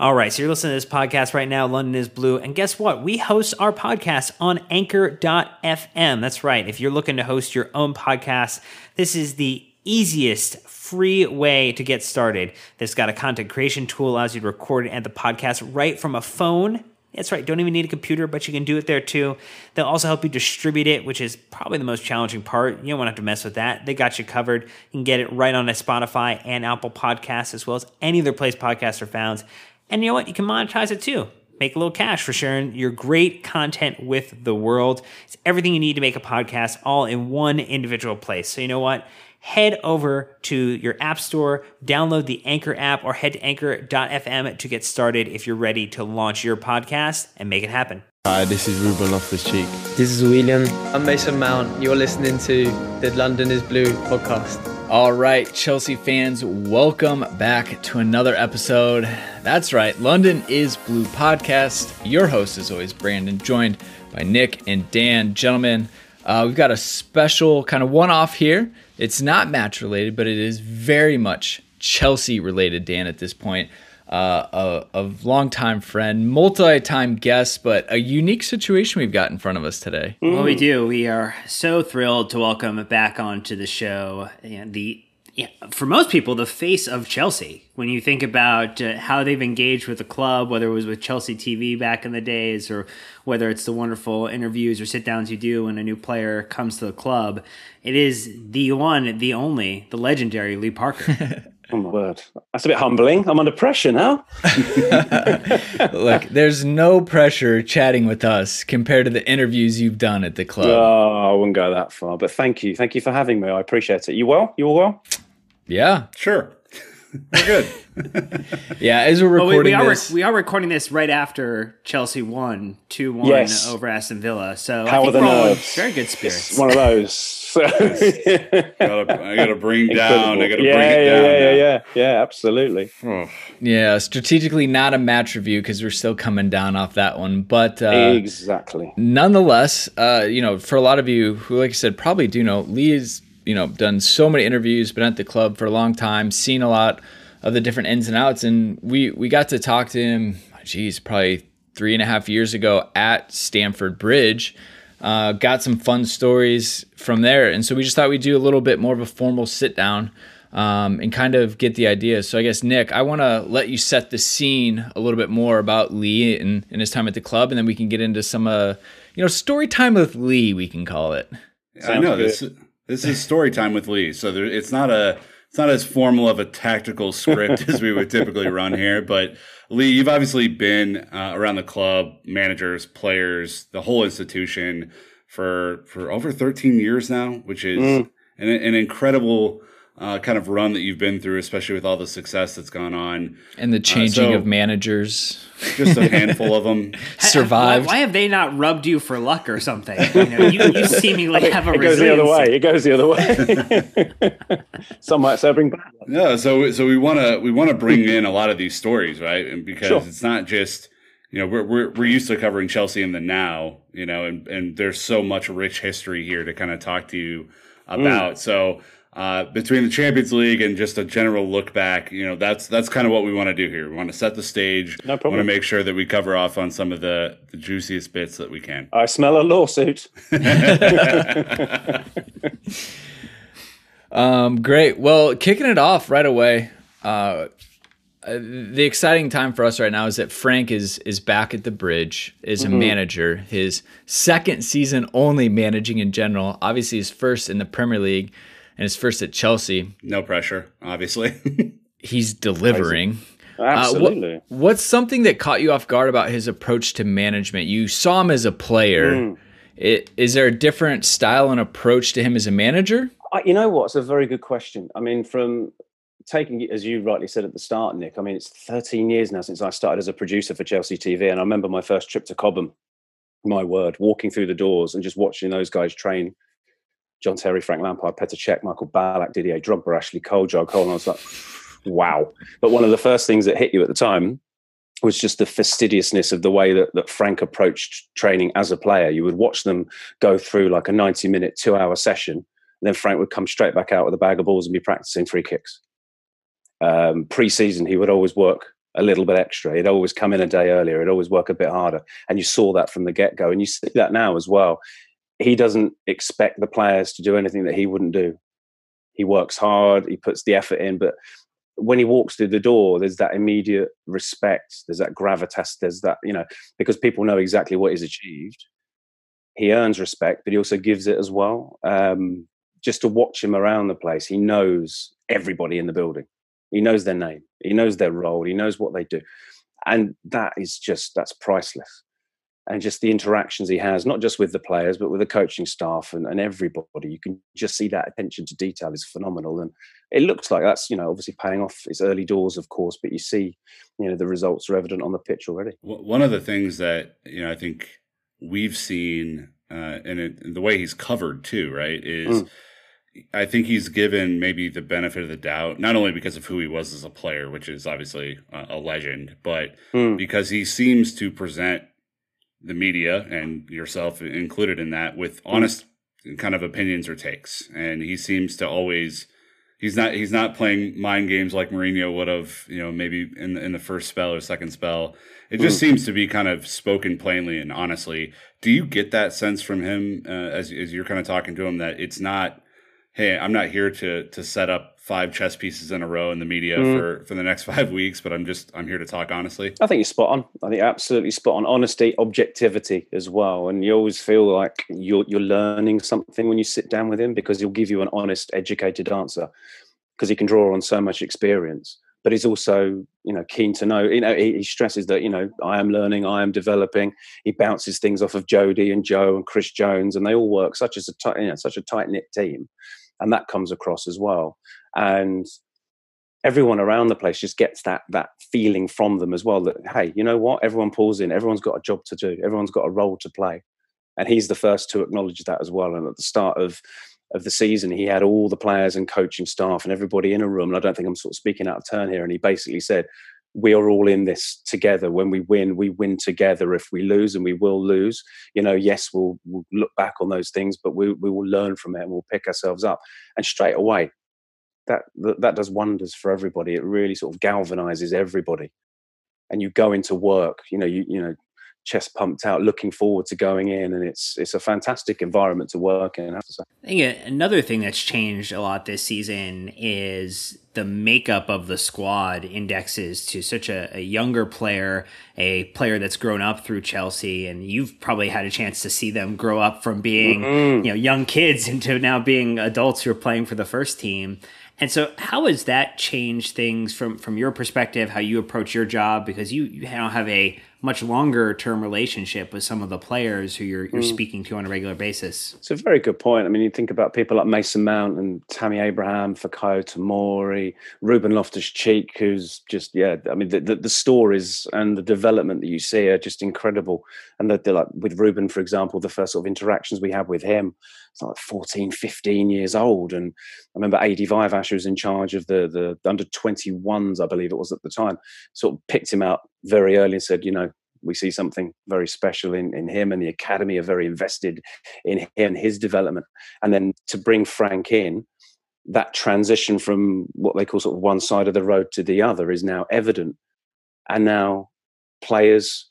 All right, so you're listening to this podcast right now, London is Blue, and guess what? We host our podcast on Anchor.fm. That's right. If you're looking to host your own podcast, this is the easiest free way to get started. This got a content creation tool, allows you to record and add the podcast right from a phone. That's right, don't even need a computer, but you can do it there too. They'll also help you distribute it, which is probably the most challenging part. You don't want to have to mess with that. They got you covered. You can get it right on a Spotify and Apple Podcasts, as well as any other place podcasts are found. And you know what? You can monetize it too. Make a little cash for sharing your great content with the world. It's everything you need to make a podcast all in one individual place. So you know what? Head over to your app store, download the Anchor app, or head to anchor.fm to get started if you're ready to launch your podcast and make it happen. Hi, this is Ruben Loftus-Cheek. This is William. I'm Mason Mount. You're listening to the London is Blue podcast. All right, Chelsea fans, welcome back to another episode. That's right, London is Blue podcast. Your host is always Brandon, joined by Nick and Dan. Gentlemen, we've got a special kind of one-off here. It's not match related, but it is very much Chelsea related, Dan, at this point. A longtime friend, multi-time guest, but a unique situation we've got in front of us today. Well, we do. We are so thrilled to welcome back onto the show for most people, the face of Chelsea. When you think about how they've engaged with the club, whether it was with Chelsea TV back in the days, or whether it's the wonderful interviews or sit-downs you do when a new player comes to the club, it is the one, the only, the legendary Lee Parker. Oh my word. That's a bit humbling. I'm under pressure now. Look, there's no pressure chatting with us compared to the interviews you've done at the club. Oh, I wouldn't go that far, but thank you. Thank you for having me. I appreciate it. You well? You all well? Yeah. Sure. We're good. Yeah, as we're recording we are recording this right after Chelsea won 2-1 Yes. over Aston Villa. So How I think are the we're all in nerves? very good spirits. It's one of those. So, I gotta bring down. I gotta bring it down. Yeah, absolutely. Yeah, strategically not a match review because we're still coming down off that one. But Exactly. nonetheless, for a lot of you who, like I said, probably do know, Lee has, done so many interviews, been at the club for a long time, seen a lot of the different ins and outs. And we got to talk to him, probably 3.5 years ago at Stamford Bridge. Got some fun stories from there. And so we just thought we'd do a little bit more of a formal sit down and kind of get the idea. So I guess, Nick, I want to let you set the scene a little bit more about Lee and his time at the club, and then we can get into some, story time with Lee, we can call it. I know this is story time with Lee. So it's not as formal of a tactical script as we would typically run here. But Lee, you've obviously been around the club, managers, players, the whole institution for over 13 years now, which is an incredible kind of run that you've been through, especially with all the success that's gone on. And the changing of managers. Just a handful of them. Survived. Why have they not rubbed you for luck or something? You seemingly have a It goes the other way. Some might say bring back. No, so we want to bring in a lot of these stories, right? And because It's not just, we're used to covering Chelsea in the now, and there's so much rich history here to kind of talk to you about. So between the Champions League and just a general look back, that's kind of what we want to do here. We want to set the stage. No problem. We want to make sure that we cover off on some of the juiciest bits that we can. I smell a lawsuit. Great. Well, kicking it off right away. The exciting time for us right now is that Frank is back at the Bridge, is a manager. His second season only managing in general. Obviously, his first in the Premier League and his first at Chelsea. No pressure, obviously. He's delivering. Absolutely. What's something that caught you off guard about his approach to management? You saw him as a player. Is there a different style and approach to him as a manager? You know what? It's a very good question. I mean, from taking, as you rightly said at the start, Nick, I mean, it's 13 years now since I started as a producer for Chelsea TV. And I remember my first trip to Cobham, my word, walking through the doors and just watching those guys train. John Terry, Frank Lampard, Petr Cech, Michael Ballack, Didier Drogba, Ashley Cole, Joe Cole. And I was like, wow. But one of the first things that hit you at the time was just the fastidiousness of the way that Frank approached training as a player. You would watch them go through like a 90-minute, 2-hour session. And then Frank would come straight back out with a bag of balls and be practicing free kicks. Pre-season, he would always work a little bit extra. He'd always come in a day earlier. He'd always work a bit harder. And you saw that from the get-go. And you see that now as well. He doesn't expect the players to do anything that he wouldn't do. He works hard. He puts the effort in. But when he walks through the door, there's that immediate respect. There's that gravitas. There's that, because people know exactly what he's achieved. He earns respect, but he also gives it as well. Just to watch him around the place, he knows everybody in the building. He knows their name. He knows their role. He knows what they do. And that's priceless. And just the interactions he has, not just with the players, but with the coaching staff and everybody. You can just see that attention to detail is phenomenal. And it looks like that's, obviously paying off. It's early doors, of course, but you see, the results are evident on the pitch already. One of the things that, I think we've seen, and the way he's covered too, right, is I think he's given maybe the benefit of the doubt, not only because of who he was as a player, which is obviously a legend, but because he seems to present the media and yourself included in that with honest kind of opinions or takes. And he seems to always, he's not playing mind games like Mourinho would have, maybe in the first spell or second spell. It just seems to be kind of spoken plainly and honestly. Do you get that sense from him as you're kind of talking to him, that it's not, hey, I'm not here to set up 5 chess pieces in a row in the media for the next 5 weeks, but I'm here to talk honestly? I think you're spot on. I think absolutely spot on. Honesty, objectivity as well. And you always feel like you're learning something when you sit down with him, because he'll give you an honest, educated answer, because he can draw on so much experience. But he's also, keen to know. He stresses that, I am learning, I am developing. He bounces things off of Jody and Joe and Chris Jones, and they all work such a tight-knit team. And that comes across as well. And everyone around the place just gets that feeling from them as well, that, hey, you know what? Everyone pulls in. Everyone's got a job to do. Everyone's got a role to play. And he's the first to acknowledge that as well. And at the start of the season, he had all the players and coaching staff and everybody in a room. And I don't think I'm sort of speaking out of turn here. And he basically said, we are all in this together. When we win together. If we lose, and we will lose, yes, we'll look back on those things, but we will learn from it and we'll pick ourselves up. And straight away, that does wonders for everybody. It really sort of galvanizes everybody. And you go into work, chest pumped out, looking forward to going in, and it's a fantastic environment to work in, I have to say. I think another thing that's changed a lot this season is the makeup of the squad indexes to such a younger player, a player that's grown up through Chelsea, and you've probably had a chance to see them grow up from being young kids into now being adults who are playing for the first team. And so how has that changed things from your perspective, how you approach your job? Because you now have a much longer term relationship with some of the players who you're speaking to on a regular basis. It's a very good point. I mean, you think about people like Mason Mount and Tammy Abraham, Fikayo Tomori, Ruben Loftus-Cheek, who's just, the stories and the development that you see are just incredible. And they're like, with Ruben, for example, the first sort of interactions we had with him, it's like 14, 15 years old. And I remember Adi Vivash, who was in charge of the under 21s, I believe it was at the time, sort of picked him out very early and said, we see something very special in him, and the academy are very invested in him and his development. And then to bring Frank in, that transition from what they call sort of one side of the road to the other is now evident. And now players,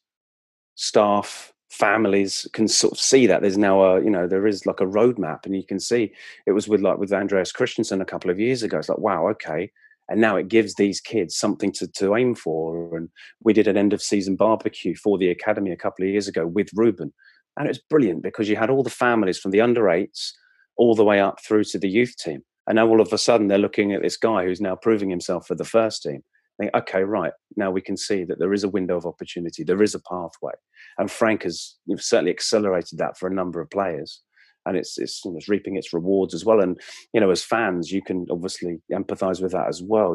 staff, families can sort of see that there's now there is like a roadmap, and you can see it was with Andreas Christensen a couple of years ago. It's like, wow, okay. And now it gives these kids something to aim for. And we did an end of season barbecue for the academy a couple of years ago with Ruben. And it was brilliant because you had all the families from the under 8s all the way up through to the youth team. And now all of a sudden they're looking at this guy who's now proving himself for the first team. Think, okay, right, now we can see that there is a window of opportunity. There is a pathway. And Frank has certainly accelerated that for a number of players. And it's reaping its rewards as well. And, as fans, you can obviously empathize with that as well.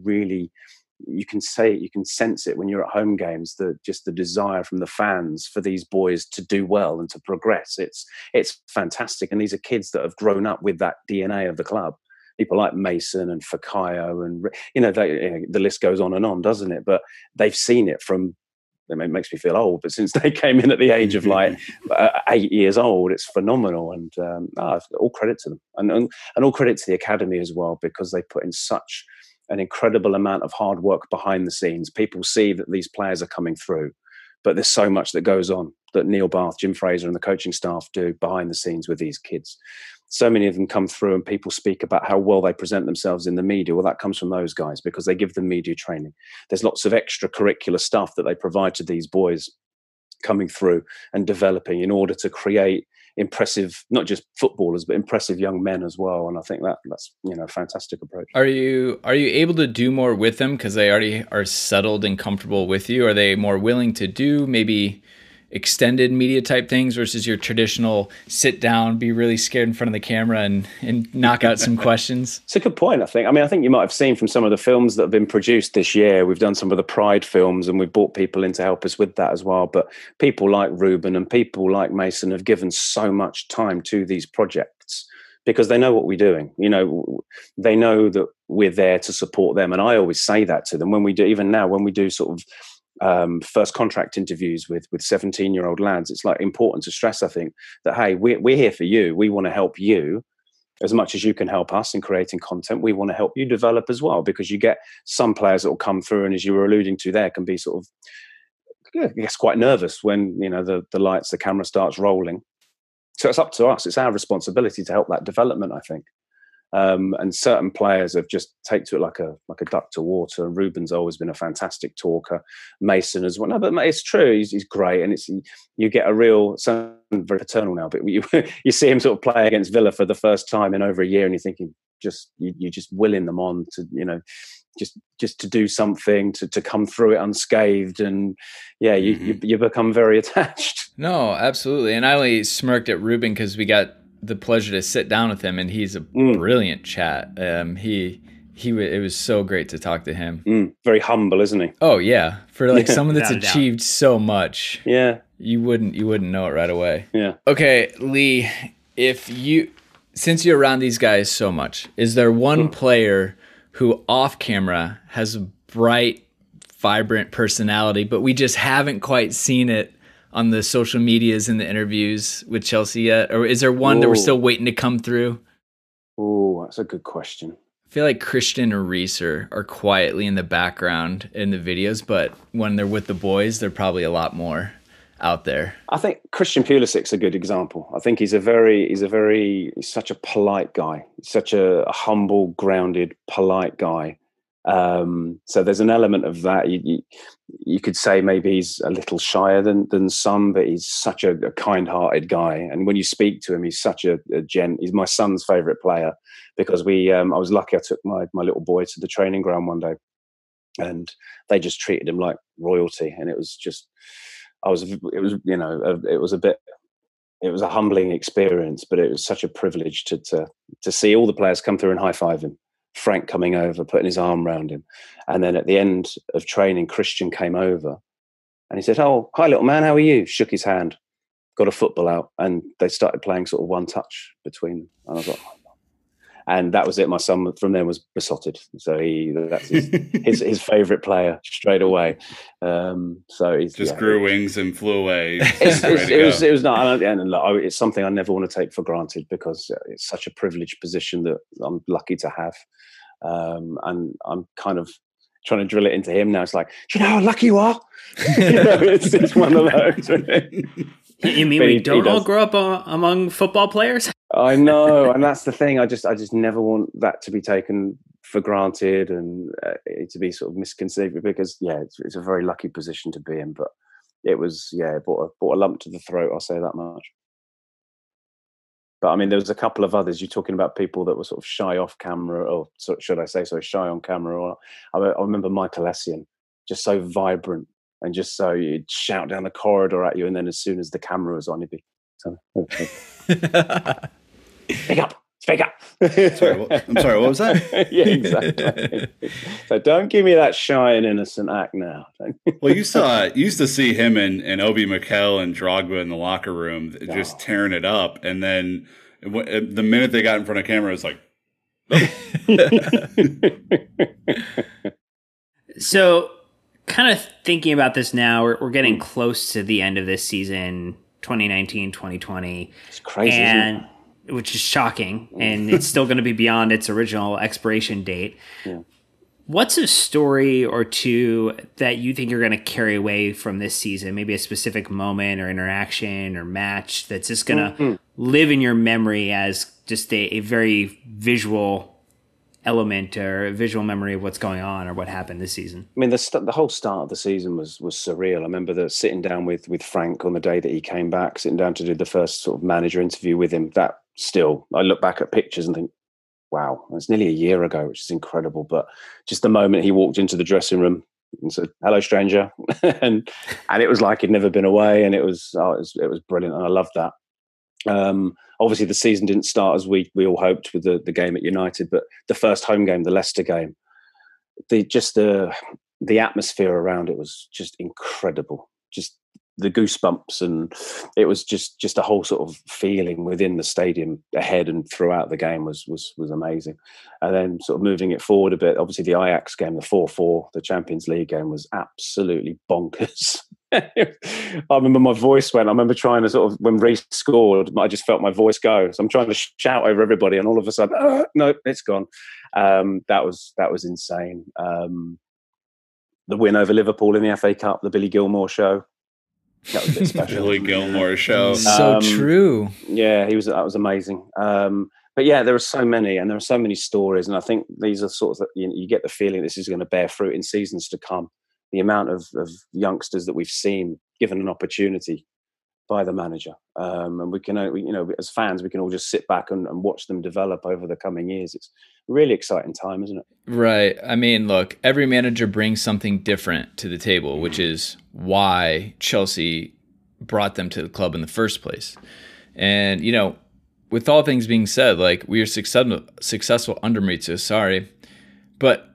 You can sense it when you're at home games, just the desire from the fans for these boys to do well and to progress. It's fantastic. And these are kids that have grown up with that DNA of the club. People like Mason and Fikayo and, the list goes on, doesn't it? But they've seen it from, it makes me feel old, but since they came in at the age of 8 years old, it's phenomenal. And all credit to them, and all credit to the academy as well, because they put in such an incredible amount of hard work behind the scenes. People see that these players are coming through, but there's so much that goes on that Neil Bath, Jim Fraser, and the coaching staff do behind the scenes with these kids. So many of them come through and people speak about how well they present themselves in the media. Well, that comes from those guys because they give them media training. There's lots of extracurricular stuff that they provide to these boys coming through and developing in order to create impressive, not just footballers, but impressive young men as well. And I think that's a fantastic approach. Are you able to do more with them because they already are settled and comfortable with you? Are they more willing to do maybe extended media type things versus your traditional sit down, be really scared in front of the camera and knock out some questions? It's a good point, I think. I think you might have seen from some of the films that have been produced this year, we've done some of the Pride films and we've brought people in to help us with that as well. But people like Ruben and people like Mason have given so much time to these projects because they know what we're doing. They know that we're there to support them. And I always say that to them when we do, even now, when we do sort of first contract interviews with 17-year-old lads, it's like important to stress, I think, that, hey, we're here for you. We want to help you as much as you can help us in creating content. We want to help you develop as well, because you get some players that will come through, and as you were alluding to there, can be sort of, I guess, quite nervous when, the lights, the camera starts rolling. So it's up to us. It's our responsibility to help that development, I think. And certain players have just taken to it like a duck to water. And Ruben's always been a fantastic talker. Mason as well. No, but it's true. He's great, and you get a real, sound very paternal now, but you see him sort of play against Villa for the first time in over a year, and you're thinking, you're just willing them on to, just to do something, to come through it unscathed, and you become very attached. No, absolutely. And I only smirked at Ruben because we got the pleasure to sit down with him, and he's a brilliant chat. It was so great to talk to him. Very humble, isn't he? Oh yeah, for someone that's achieved so much. Yeah, you wouldn't know it right away. Yeah. Okay, Lee, since you're around these guys so much, is there one player who off camera has a bright, vibrant personality, but we just haven't quite seen it on the social medias and the interviews with Chelsea yet? Or is there one that we're still waiting to come through? Oh, that's a good question. I feel like Christian or Reece are quietly in the background in the videos, but when they're with the boys, they're probably a lot more out there. I think Christian Pulisic's a good example. I think he's such a polite guy, such a humble, grounded, polite guy. So there's an element of that. You could say maybe he's a little shyer than some, but he's such a kind-hearted guy. And when you speak to him, he's such a gent. He's my son's favourite player because I was lucky. I took my little boy to the training ground one day, and they just treated him like royalty. And it was a humbling experience, but it was such a privilege to see all the players come through and high-five him. Frank coming over, putting his arm around him. And then at the end of training, Christian came over and he said, "Oh, hi, little man, how are you?" Shook his hand, got a football out, and they started playing sort of one touch between them. And I was like, oh. And that was it. My son from then was besotted. So that's his favourite player straight away. So he's just grew wings and flew away. It was not, and it's something I never want to take for granted because it's such a privileged position that I'm lucky to have. And I'm kind of trying to drill it into him now. It's like, do you know how lucky you are? It's one of those. You mean we don't all grow up among football players? I know, and that's the thing. I just never want that to be taken for granted and to be sort of misconceived, because it's a very lucky position to be in. But it was it brought a lump to the throat. I'll say that much. But I mean, there was a couple of others. You're talking about people that were sort of shy off camera, or should I say, shy on camera. Or I remember Michael Essien, just so vibrant. And just so you'd shout down the corridor at you, and then as soon as the camera was on, you'd be, speak up. I'm sorry, what was that? Yeah, exactly. So don't give me that shy and innocent act now. Well, you used to see him and Obi Mikel and Drogba in the locker room just tearing it up, and then the minute they got in front of camera, it was like, So, kind of thinking about this now, we're getting close to the end of this season, 2019, 2020. It's crazy, isn't it? Which is shocking, and it's still going to be beyond its original expiration date. Yeah. What's a story or two that you think you're going to carry away from this season? Maybe a specific moment or interaction or match that's just going to live in your memory as just a very visual element or a visual memory of what's going on or what happened this season. I mean, the whole start of the season was surreal. I remember sitting down with Frank on the day that he came back, sitting down to do the first sort of manager interview with him. That still, I look back at pictures and think, wow, it's nearly a year ago, which is incredible. But just the moment he walked into the dressing room and said, "Hello, stranger," and it was like he'd never been away, and it was brilliant, and I loved that. Obviously, the season didn't start as we all hoped with the game at United, but the first home game, the Leicester game, the atmosphere around it was just incredible. Just the goosebumps, and it was just a whole sort of feeling within the stadium ahead and throughout the game was amazing. And then sort of moving it forward a bit, obviously the Ajax game, the 4-4, the Champions League game was absolutely bonkers. I remember my voice went. I remember trying to sort of, when Reece scored, I just felt my voice go. So I'm trying to shout over everybody, and all of a sudden, no, it's gone. That was insane. The win over Liverpool in the FA Cup, the Billy Gilmore show. That was a bit special. Billy Gilmore show. So true. Yeah, that was amazing. But yeah, there are so many, and there are so many stories, and I think these are sort of, you get the feeling this is going to bear fruit in seasons to come. The amount of youngsters that we've seen given an opportunity by the manager, and we can, as fans, we can all just sit back and watch them develop over the coming years. It's a really exciting time, isn't it? Right. I mean, look, every manager brings something different to the table, which is why Chelsea brought them to the club in the first place. And, with all things being said, like, we are successful under Maurizio, but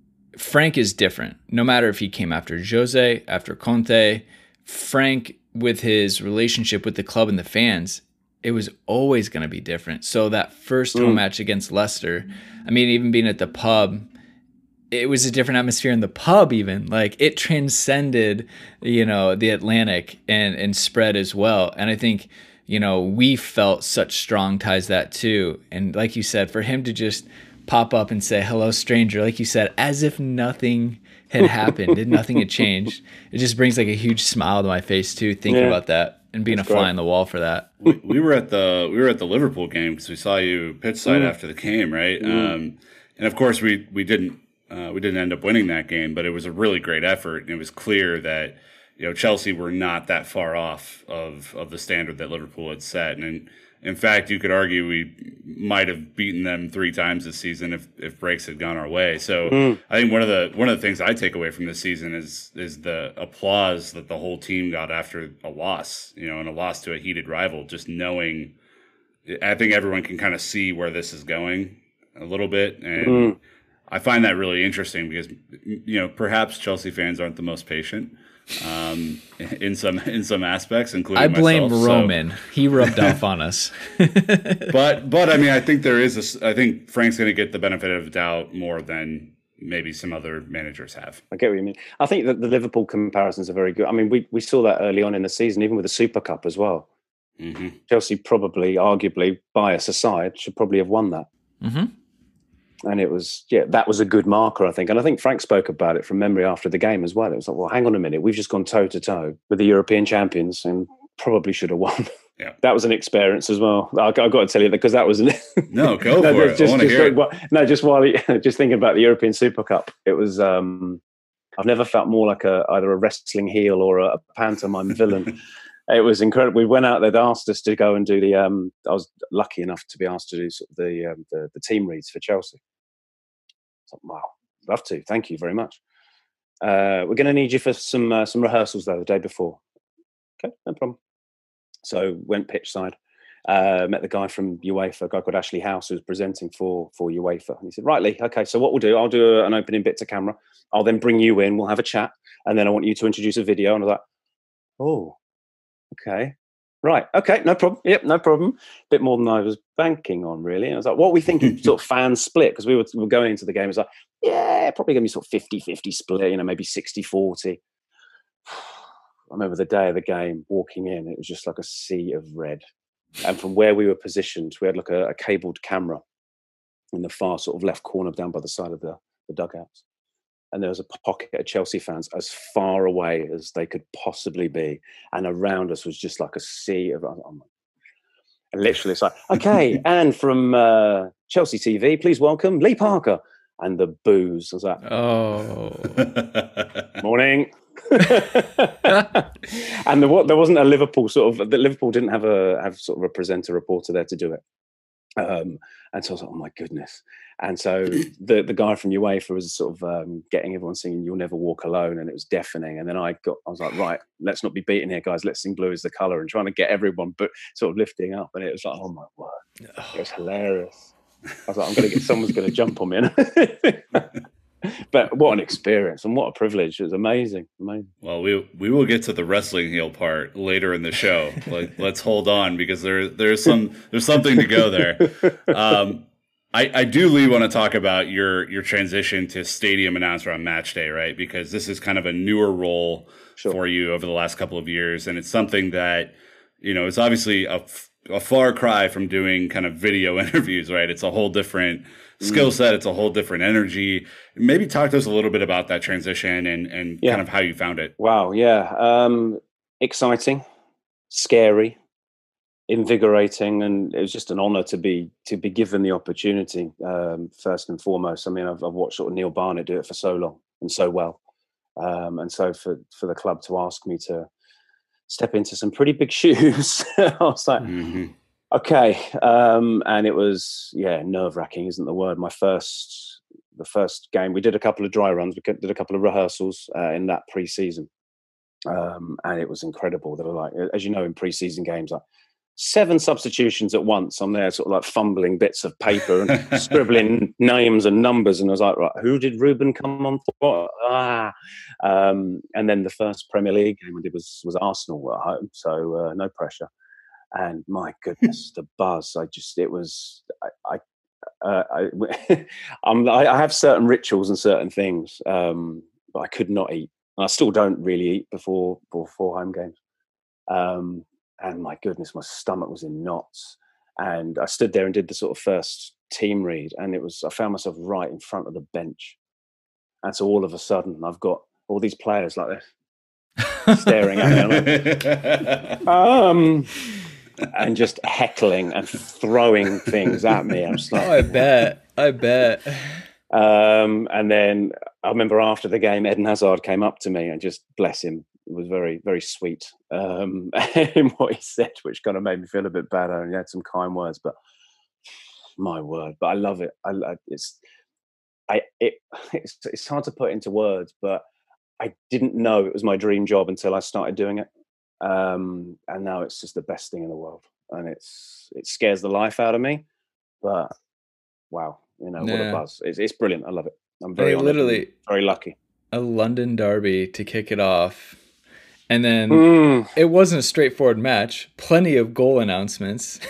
Frank is different. No matter if he came after Jose, after Conte, Frank, with his relationship with the club and the fans, it was always going to be different. So that first home match against Leicester, I mean, even being at the pub, it was a different atmosphere in the pub even. Like, it transcended, the Atlantic and spread as well. And I think, we felt such strong ties that too. And like you said, for him to just pop up and say, "Hello, stranger," like you said, as if nothing had happened, nothing had changed. It just brings like a huge smile to my face too, thinking about that and being a fly on the wall for that. We were at the Liverpool game because we saw you pitch side after the game, right? And of course we didn't end up winning that game, but it was a really great effort, and it was clear that Chelsea were not that far off of the standard that Liverpool had set, and in fact, you could argue we might have beaten them 3 times this season if breaks had gone our way. So I think one of the things I take away from this season is the applause that the whole team got after a loss, and a loss to a heated rival. Just knowing, I think everyone can kind of see where this is going a little bit, and I find that really interesting because perhaps Chelsea fans aren't the most patient. In some aspects, including I blame myself, Roman. He rubbed off on us. but I mean, I think I think Frank's going to get the benefit of the doubt more than maybe some other managers have. I get what you mean. I think that the Liverpool comparisons are very good. I mean, we saw that early on in the season, even with the Super Cup as well. Mm-hmm. Chelsea probably, arguably, bias aside, should probably have won that. Mm-hmm. And it was, that was a good marker, I think. And I think Frank spoke about it from memory after the game as well. It was like, well, hang on a minute. We've just gone toe-to-toe with the European champions and probably should have won. Yeah. That was an experience as well. I've got to tell you that because that was... No, go for it. I want to hear it. Just thinking about the European Super Cup, it was... I've never felt more like either a wrestling heel or a pantomime villain. It was incredible. We went out. They'd asked us to go and do the... I was lucky enough to be asked to do sort of the team reads for Chelsea. So, wow, love to. Thank you very much. We're going to need you for some rehearsals, though, the day before. Okay, no problem. So went pitch side. Met the guy from UEFA, a guy called Ashley House, who was presenting for UEFA. And he said, "Right, Lee, okay, so what we'll do, I'll do an opening bit to camera. I'll then bring you in. We'll have a chat. And then I want you to introduce a video." And I was like, "Oh, okay. Right. Okay. No problem. Yep. No problem." Bit more than I was banking on, really. And I was like, what are we thinking sort of fan split? Because we were going into the game. It was like, probably going to be sort of 50-50 split, maybe 60-40. I remember the day of the game, walking in, it was just like a sea of red. And from where we were positioned, we had like a cabled camera in the far sort of left corner down by the side of the dugouts. and there was a pocket of Chelsea fans as far away as they could possibly be, and around us was just like a sea of. And literally, it's like, okay, and from Chelsea TV, please welcome Lee Parker, and the boos. I was like, oh, morning. And there wasn't a Liverpool Liverpool didn't have sort of a presenter reporter there to do it. And so I was like, oh my goodness. And so the guy from UEFA was sort of getting everyone singing "You'll Never Walk Alone," and it was deafening. And then I was like, right, let's not be beaten here, guys. Let's sing "Blue Is the Colour," and trying to get everyone but sort of lifting up. And it was like, oh my word, it was hilarious. I was like, someone's going to jump on me. But what an experience and what a privilege. It was amazing. Well, we will get to the wrestling heel part later in the show. Let's hold on, because there's something to go there. I do, Lee, want to talk about your transition to stadium announcer on match day, right? Because this is kind of a newer role for you over the last couple of years, and it's something that, it's obviously a far cry from doing kind of video interviews, right? It's a whole different skill set. It's a whole different energy. Maybe talk to us a little bit about that transition and kind of how you found it. Wow. Yeah. Exciting, scary, invigorating, and it was just an honor to be given the opportunity. First and foremost, I mean, I've watched sort of Neil Barnett do it for so long and so well, and so for the club to ask me to step into some pretty big shoes, I was like, okay, and it was nerve-wracking, isn't the word? The first game, we did a couple of dry runs, we did a couple of rehearsals in that pre-season, and it was incredible. They were like, as you know, in pre-season games, like 7 substitutions at once. I'm there sort of like fumbling bits of paper and scribbling names and numbers. And I was like, right, who did Ruben come on for? And then the first Premier League game I did was Arsenal at home. So no pressure. And my goodness, the buzz, I have certain rituals and certain things, but I could not eat. And I still don't really eat before home games. And my goodness, my stomach was in knots. And I stood there and did the sort of first team read. And I found myself right in front of the bench. And so all of a sudden, I've got all these players like this staring at me. And just heckling and throwing things at me. I'm just like, I bet. And then I remember after the game, Eden Hazard came up to me and just, bless him, it was very, very sweet in what he said, which kind of made me feel a bit better. And he had some kind words, but my word, but I love it. It's hard to put into words, but I didn't know it was my dream job until I started doing it. And now it's just the best thing in the world, and it scares the life out of me, but wow, what a buzz. It's brilliant. I love it. I'm very honored, very lucky. A London derby to kick it off, and then it wasn't a straightforward match. Plenty of goal announcements.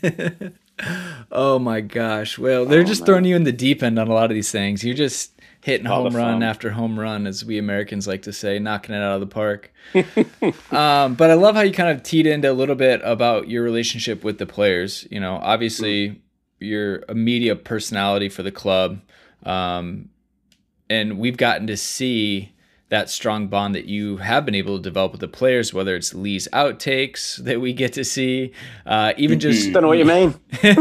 Oh my gosh. Well, they're just throwing you in the deep end on a lot of these things. You're just hitting home run after home run, as we Americans like to say, knocking it out of the park. But I love how you kind of teed into a little bit about your relationship with the players. Obviously you're a media personality for the club. And we've gotten to see that strong bond that you have been able to develop with the players, whether it's Lee's outtakes that we get to see, even just don't know what you mean.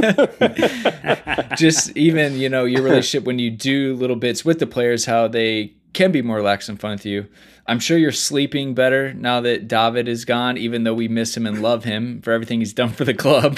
Just even, your relationship when you do little bits with the players, how they can be more relaxed and fun with you. I'm sure you're sleeping better now that David is gone, even though we miss him and love him for everything he's done for the club.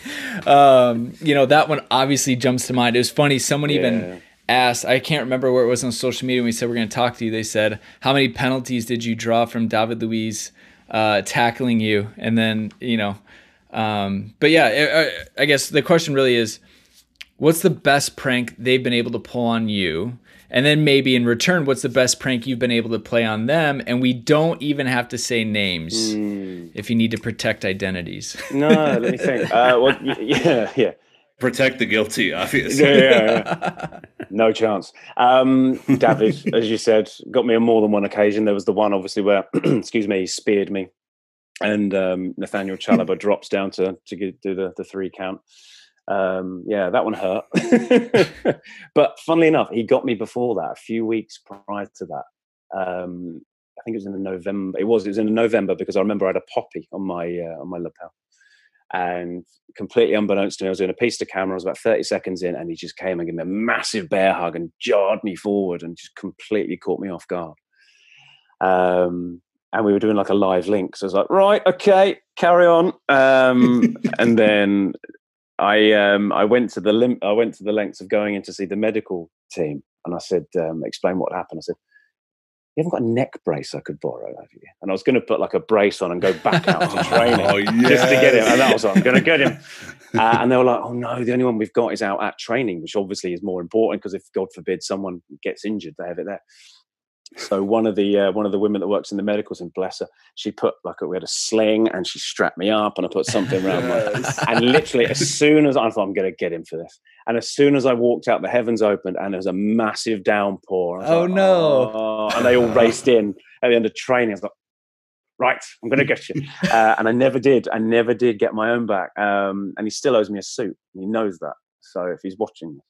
That one obviously jumps to mind. It was funny. Someone even asked, I can't remember where it was on social media, when we said we're going to talk to you, they said, how many penalties did you draw from David Luiz tackling you? And then, but yeah, I guess the question really is, what's the best prank they've been able to pull on you? And then maybe in return, what's the best prank you've been able to play on them? And we don't even have to say names if you need to protect identities. No, let me think. Yeah. Protect the guilty, obviously. Yeah. No chance. David, as you said, got me on more than one occasion. There was the one, obviously, where, he speared me, and Nathaniel Chalobah drops down to do the 3 count. Yeah, that one hurt. But funnily enough, he got me before that, a few weeks prior to that. I think it was in November. It was in November, because I remember I had a poppy on my lapel. And completely unbeknownst to me, I was doing a piece to camera. I was about 30 seconds in, and he just came and gave me a massive bear hug and jarred me forward and just completely caught me off guard. And we were doing like a live link. So I was like, right, okay, carry on. And then I went to the lengths of going in to see the medical team. And I said, explain what happened. I said, you haven't got a neck brace I could borrow, have you? And I was going to put like a brace on and go back out to training just to get him. And that was what I'm going to get him. And they were like, oh no, the only one we've got is out at training, which obviously is more important, because if God forbid someone gets injured, they have it there. So one of the women that works in the medical team, bless her, she put we had a sling and she strapped me up, and I put something around and literally as soon as I thought, I'm going to get him for this. And as soon as I walked out, the heavens opened and there was a massive downpour. No. And they all raced in at the end of training. I was like, right, I'm going to get you. And I never did. I never did get my own back. And he still owes me a suit. He knows that. So if he's watching,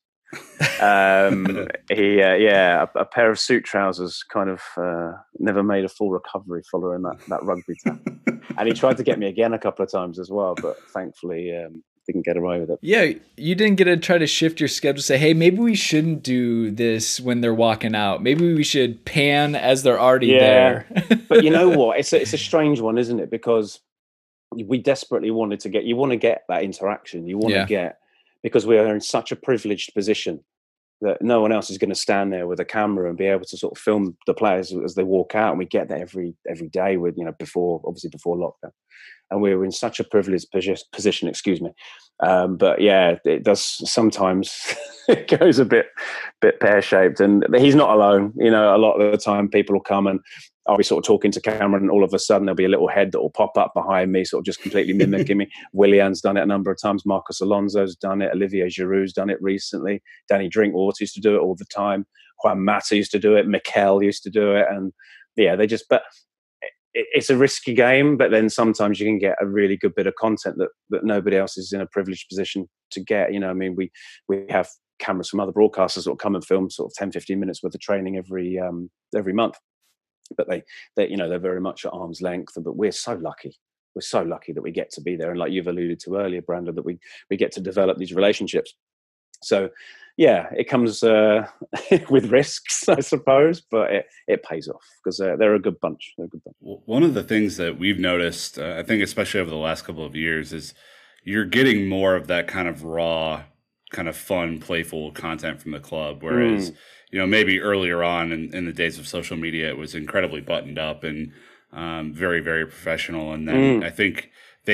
a pair of suit trousers kind of never made a full recovery following that rugby tap. And he tried to get me again a couple of times as well, but thankfully didn't get away with it. Yeah, you didn't get to try to shift your schedule, say, hey, maybe we shouldn't do this when they're walking out. Maybe we should pan as they're already there. But you know what? It's a strange one, isn't it? Because we desperately wanted to get that interaction. You want to get, because we are in such a privileged position that no one else is going to stand there with a camera and be able to sort of film the players as they walk out. And we get that every day with, before lockdown. And we were in such a privileged position, excuse me. But yeah, it does sometimes, it goes a bit pear-shaped, and he's not alone. A lot of the time people will come and I'll be sort of talking to camera, and all of a sudden there'll be a little head that will pop up behind me, sort of just completely mimicking me. Willian's done it a number of times. Marcus Alonso's done it. Olivier Giroud's done it recently. Danny Drinkwater used to do it all the time. Juan Mata used to do it. Mikel used to do it. And yeah, but it's a risky game, but then sometimes you can get a really good bit of content that nobody else is in a privileged position to get. We have cameras from other broadcasters that will come and film sort of 10, 15 minutes worth of training every month. But they're very much at arm's length. But we're so lucky. We're so lucky that we get to be there. And like you've alluded to earlier, Brandon, that we get to develop these relationships. So yeah, it comes with risks, I suppose, but it pays off, because they're a good bunch. One of the things that we've noticed, I think especially over the last couple of years, is you're getting more of that kind of raw, kind of fun, playful content from the club. Whereas, maybe earlier on in the days of social media, it was incredibly buttoned up and very, very professional. And then I think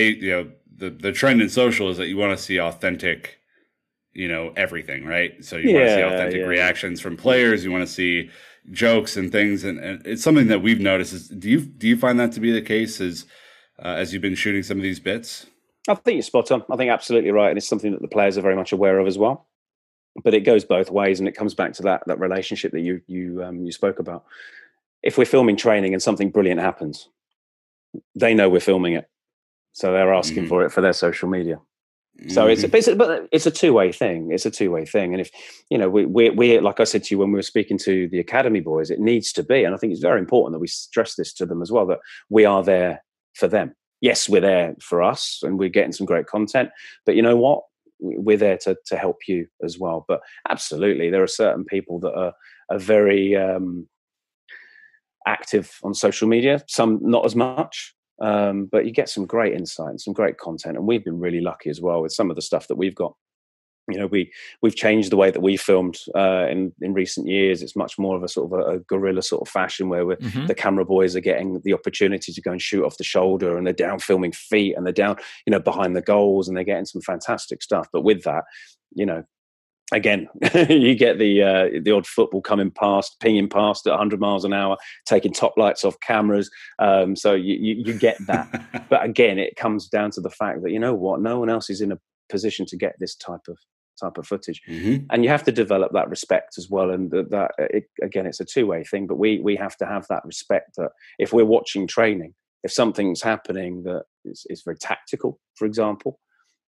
the trend in social is that you want to see authentic, everything, right? So you want to see authentic reactions from players. You want to see jokes and things. And it's something that we've noticed. Do you find that to be the case as you've been shooting some of these bits? I think you're spot on. I think absolutely right. And it's something that the players are very much aware of as well. But it goes both ways, and it comes back to that relationship that you spoke about. If we're filming training and something brilliant happens, they know we're filming it, so they're asking for it for their social media. So it's a two-way thing. It's a two-way thing. And if we like I said to you when we were speaking to the academy boys, it needs to be, and I think it's very important that we stress this to them as well, that we are there for them. Yes, we're there for us, and we're getting some great content. But you know what? We're there to help you as well. But absolutely, there are certain people that are very active on social media. Some not as much. But you get some great insight and some great content, and we've been really lucky as well with some of the stuff that we've got. We've changed the way that we filmed in recent years. It's much more of a sort of a guerrilla sort of fashion, where the camera boys are getting the opportunity to go and shoot off the shoulder, and they're down filming feet, and they're down behind the goals, and they're getting some fantastic stuff. But with that, again, you get the odd football coming past, pinging past at 100 miles an hour, taking top lights off cameras. So you get that. But again, it comes down to the fact that, no one else is in a position to get this type of footage. And you have to develop that respect as well. And again, it's a two-way thing, but we have to have that respect that if we're watching training, if something's happening that is very tactical, for example,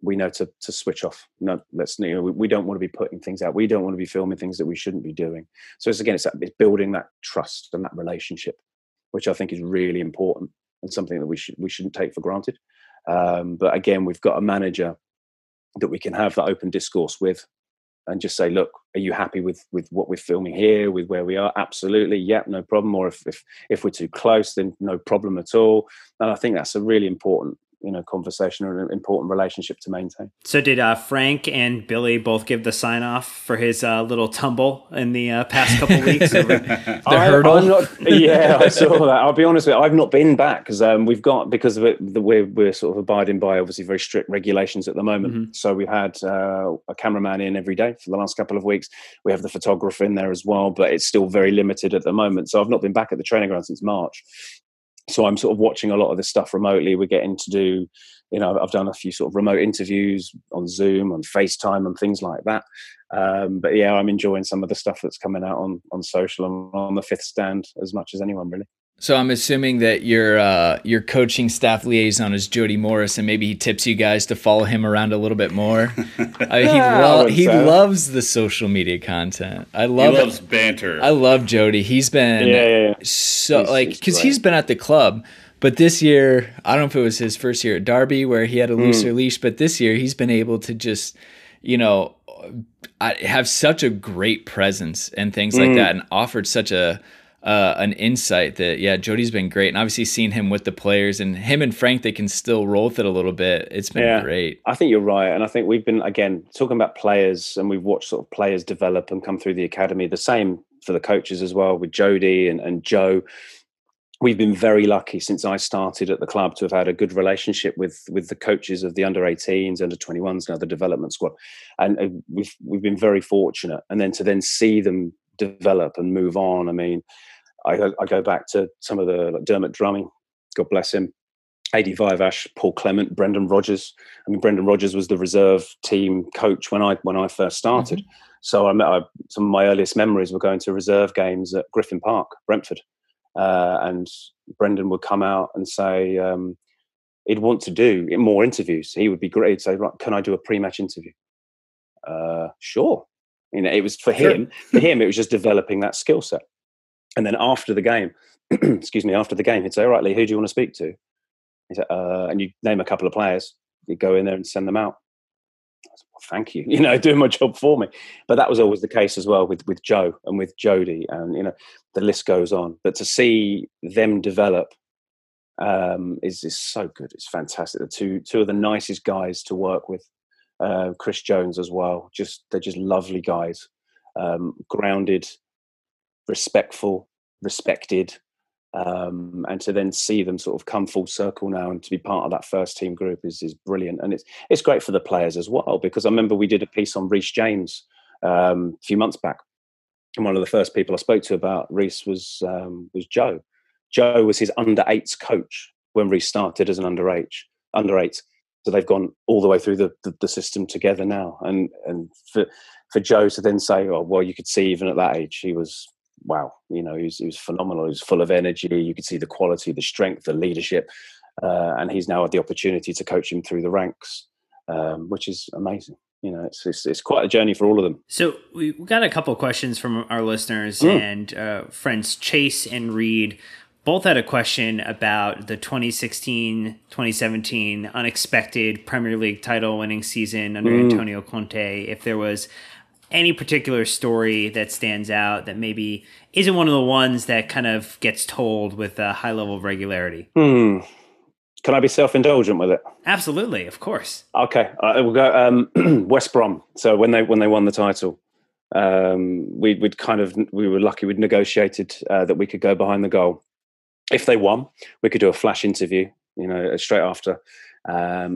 we know to switch off. No, we don't want to be putting things out. We don't want to be filming things that we shouldn't be doing. So it's building that trust and that relationship, which I think is really important and something that we shouldn't take for granted. But again, we've got a manager that we can have that open discourse with and just say, look, are you happy with what we're filming here, with where we are? Absolutely. Yeah, no problem. Or if we're too close, then no problem at all. And I think that's a really important, conversation or an important relationship to maintain. So did Frank and Billy both give the sign off for his little tumble in the past couple of weeks over the hurdle? I saw that. I'll be honest with you, I've not been back because because of it, we're sort of abiding by obviously very strict regulations at the moment. Mm-hmm. So we had a cameraman in every day for the last couple of weeks. We have the photographer in there as well, but it's still very limited at the moment. So I've not been back at the training ground since March. So I'm sort of watching a lot of this stuff remotely. We're getting to do, I've done a few sort of remote interviews on Zoom, on FaceTime and things like that. But yeah, I'm enjoying some of the stuff that's coming out on social and on the Fifth Stand as much as anyone, really. So I'm assuming that your coaching staff liaison is Jody Morris, and maybe he tips you guys to follow him around a little bit more. He loves the social media content. He loves banter. I love Jody. He's been because he's been at the club. But this year, I don't know if it was his first year at Derby where he had a looser leash, but this year he's been able to just, have such a great presence and things like that, and offered such an insight that, Jody's been great. And obviously seeing him with the players and him and Frank, they can still roll with it a little bit. It's been great. I think you're right. And I think we've been, again, talking about players, and we've watched sort of players develop and come through the academy. The same for the coaches as well with Jody and Joe. We've been very lucky since I started at the club to have had a good relationship with the coaches of the under-18s, under-21s, now the development squad. And we've been very fortunate. And then to see them develop and move on. I mean, I go back to some of the Dermot Drumming, God bless him, Adi Vivash, Paul Clement, Brendan Rodgers. I mean, Brendan Rodgers was the reserve team coach when I first started. Mm-hmm. So some of my earliest memories were going to reserve games at Griffin Park, Brentford, and Brendan would come out and say he'd want to do more interviews. He would be great. He'd say, right, can I do a pre-match interview? Sure. It was for him. For him, it was just developing that skill set. And then after the game, he'd say, all right, Lee, who do you want to speak to? He said, and you name a couple of players, you go in there and send them out. I said, well, thank you, doing my job for me. But that was always the case as well with Joe and with Jody, and, the list goes on. But to see them develop is so good. It's fantastic. The two of the nicest guys to work with, Chris Jones as well. They're just lovely guys, grounded, respectful, respected, and to then see them sort of come full circle now and to be part of that first team group is brilliant. And it's great for the players as well, because I remember we did a piece on Reece James a few months back, and one of the first people I spoke to about Reece was Joe. Joe was his under-8s coach when Reece started as an under-8. So they've gone all the way through the system together now, and for Joe to then say, oh well, you could see even at that age he was. Wow, he was phenomenal. He was full of energy. You could see the quality, the strength, the leadership, and he's now had the opportunity to coach him through the ranks, which is amazing. It's quite a journey for all of them. So we got a couple of questions from our listeners and friends. Chase and Reed both had a question about the 2016-2017 unexpected Premier League title winning season under Antonio Conte. If there was any particular story that stands out that maybe isn't one of the ones that kind of gets told with a high level of regularity? Can I be self-indulgent with it? Absolutely, of course. Okay, we'll go West Brom. So when they won the title, we were lucky. We'd negotiated that we could go behind the goal. If they won, we could do a flash interview, straight after. So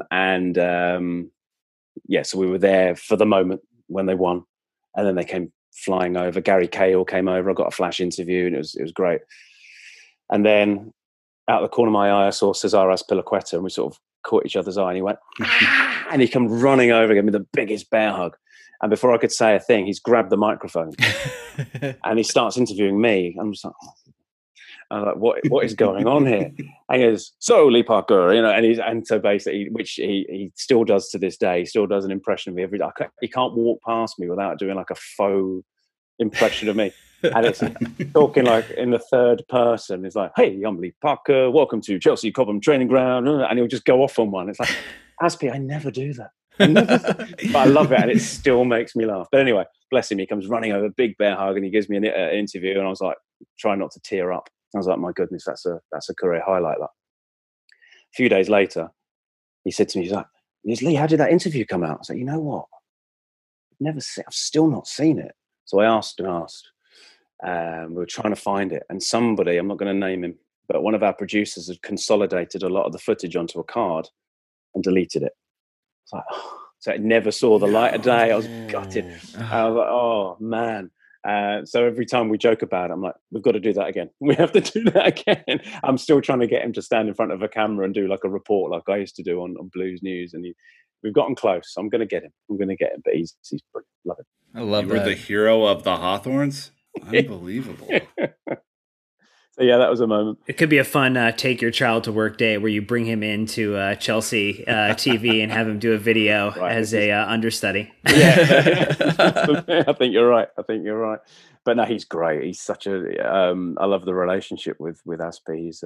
we were there for the moment when they won. And then they came flying over. Gary Cahill came over. I got a flash interview, and it was great. And then out of the corner of my eye, I saw Cesar Azpilicueta, and we sort of caught each other's eye. And he went, and he came running over, gave me the biggest bear hug. And before I could say a thing, he's grabbed the microphone and he starts interviewing me. I'm just like, oh. I'm like, what is going on here? And he goes, so Lee Parker, and so basically, which he still does to this day. He still does an impression of me every day. He can't walk past me without doing like a faux impression of me. And it's talking like in the third person. It's like, hey, I'm Lee Parker. Welcome to Chelsea Cobham training ground. And he'll just go off on one. It's like, Aspie, I never do that. But I love it, and it still makes me laugh. But anyway, bless him, he comes running over, big bear hug, and he gives me an interview, and I was like, trying not to tear up. I was like, my goodness, that's a career highlight. That. A few days later, he said to me, he's like, Lee, how did that interview come out? I was like, you know what? I've still not seen it. So I asked and asked. We were trying to find it, and somebody, I'm not going to name him, but one of our producers had consolidated a lot of the footage onto a card and deleted it. Like, so it never saw the light of day. I was gutted. I was like, oh man. So every time we joke about it, I'm like, we've got to do that again. We have to do that again. I'm still trying to get him to stand in front of a camera and do like a report like I used to do on Blues News. And we've gotten close. I'm going to get him. But he's brilliant. Love it. I love you were the hero of the Hawthorns? Unbelievable. So yeah, that was a moment. It could be a fun take your child to work day where you bring him into Chelsea TV and have him do a video as a understudy. Yeah, I think you're right. But no, he's great. He's such a. I love the relationship with Aspie. He's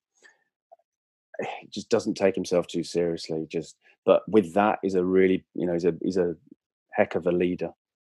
he just doesn't take himself too seriously. But with that, he's a really, he's a heck of a leader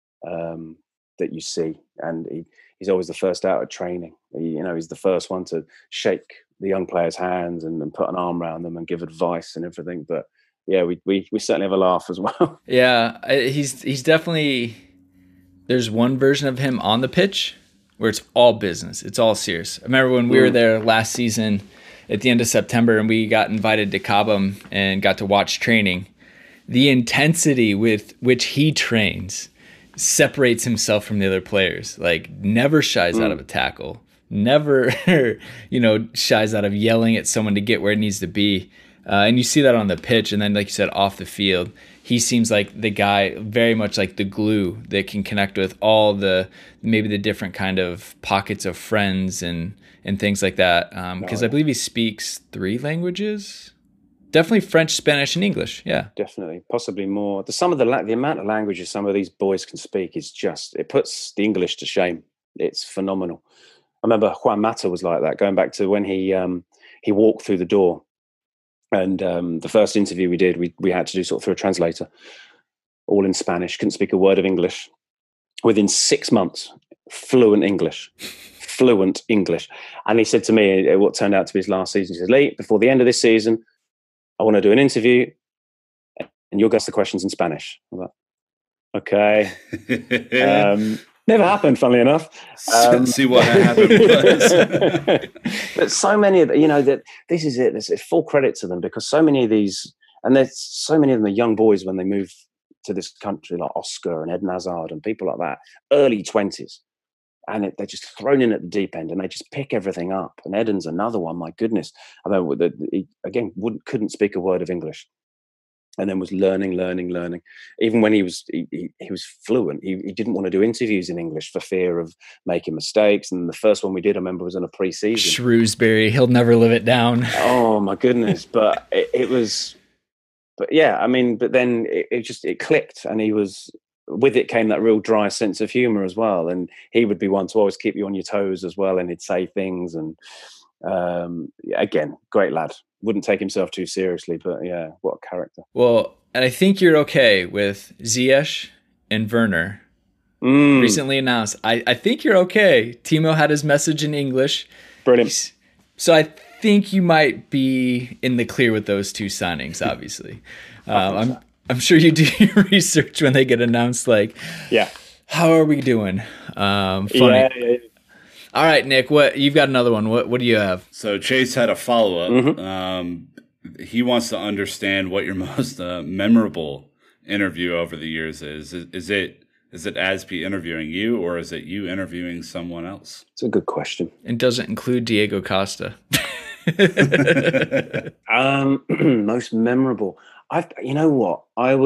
that you see, and he's always the first out at training. He's the first one to shake the young players' hands and put an arm around them and give advice and everything. But yeah, we certainly have a laugh as well. Yeah, he's definitely. There's one version of him on the pitch where it's all business. It's all serious. I remember when we were there last season at the end of September and we got invited to Cobham and got to watch training. The intensity with which he trains separates himself from the other players. Like, never shies out of a tackle, never shies out of yelling at someone to get where it needs to be, and you see that on the pitch. And then, like you said, off the field, he seems like the guy, very much like the glue that can connect with all the different kind of pockets of friends and things like that, because I believe he speaks 3 languages. Definitely French, Spanish, and English. Yeah, definitely, possibly more. The amount of languages some of these boys can speak is it puts the English to shame. It's phenomenal. I remember Juan Mata was like that, going back to when he walked through the door, and the first interview we did, we had to do sort of through a translator, all in Spanish. Couldn't speak a word of English. Within 6 months, fluent English. And he said to me, what turned out to be his last season, he said, Lee, before the end of this season, I want to do an interview and you'll ask the questions in Spanish. I'm like, okay. Never happened, funnily enough. See what happened. But so many of that this is it. It's full credit to them, because so many of these, and there's so many of them are young boys when they move to this country, like Oscar and Eden Hazard and people like that, early 20s. And they're just thrown in at the deep end and they just pick everything up. And Eden's another one, my goodness. I remember he couldn't speak a word of English, and then was learning. Even when he was fluent, he didn't want to do interviews in English for fear of making mistakes. And the first one we did, I remember, was in a pre-season. Shrewsbury, he'll never live it down. Oh my goodness. But it was, but yeah, I mean, but then it clicked, and with it came that real dry sense of humor as well. And he would be one to always keep you on your toes as well. And he'd say things. And again, great lad. Wouldn't take himself too seriously, but yeah, what a character. Well, and I think you're okay with Ziyech and Werner. Recently announced. I think you're okay. Timo had his message in English. Brilliant. So I think you might be in the clear with those 2 signings, obviously. I'm sure you do your research when they get announced. Like, yeah, how are we doing? Funny. Yeah. All right, Nick. What you've got another one? What do you have? So Chase had a follow-up. He wants to understand what your most memorable interview over the years is. Is it Aspie interviewing you, or is it you interviewing someone else? It's a good question. It doesn't include Diego Costa. Most memorable. You know what?